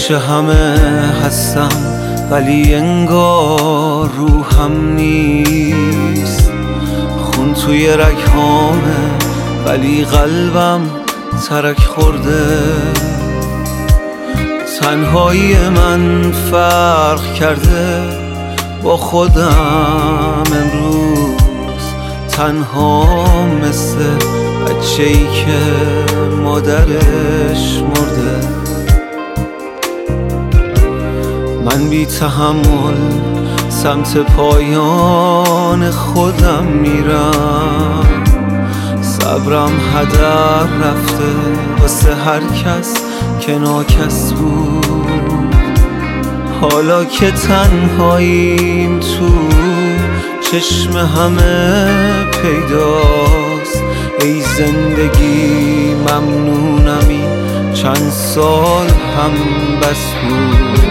پیش همه هستم ولی انگار روحم نیست. خون توی رگهامه ولی قلبم ترک خورده. تنهایی من فرق کرده با خودم امروز. تنها مثل بچه‌ای که مادرش مرده. من بی تحمل سمت پایان خودم میرم. صبرم هدر رفته واسه هر کس که ناکس بود. حالا که تنهاییم تو چشم همه پیداست. ای زندگی ممنونمی چند سال هم بس بود.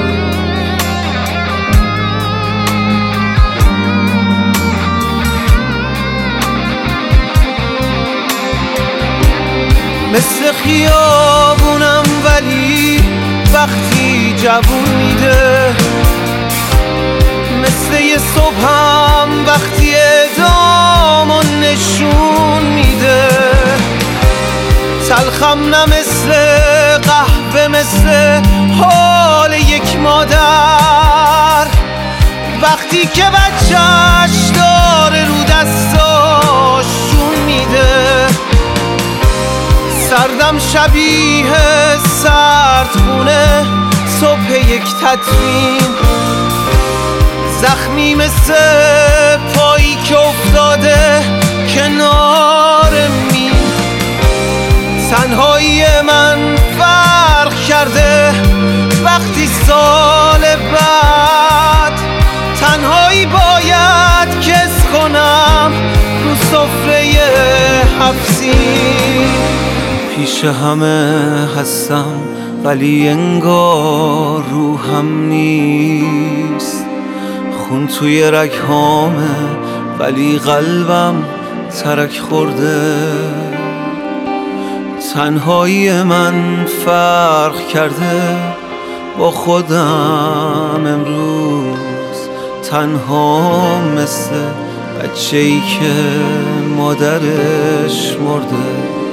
مثل خیابونم ولی وقتی جوون میده. مثل یه صبحم وقتی ادامو نشون میده. تلخم نه مثل قهوه، مثل حال یک مادر وقتی که بچهش داره رو دستاش جون میده. سردم شبیه سردخونه صبح یک تدفین. زخمی مثل پایی که افتاده کنار میل. تنهایی من فرق کرده وقتی سال بعد تنهایی باید کس کنم رو سفره حبسی. پیش همه هستم ولی انگار روحم نیست. خون توی رگهامه ولی قلبم ترک خورده. تنهایی من فرق کرده با خودم امروز. تنها مثل بچه‌ای که مادرش مرده.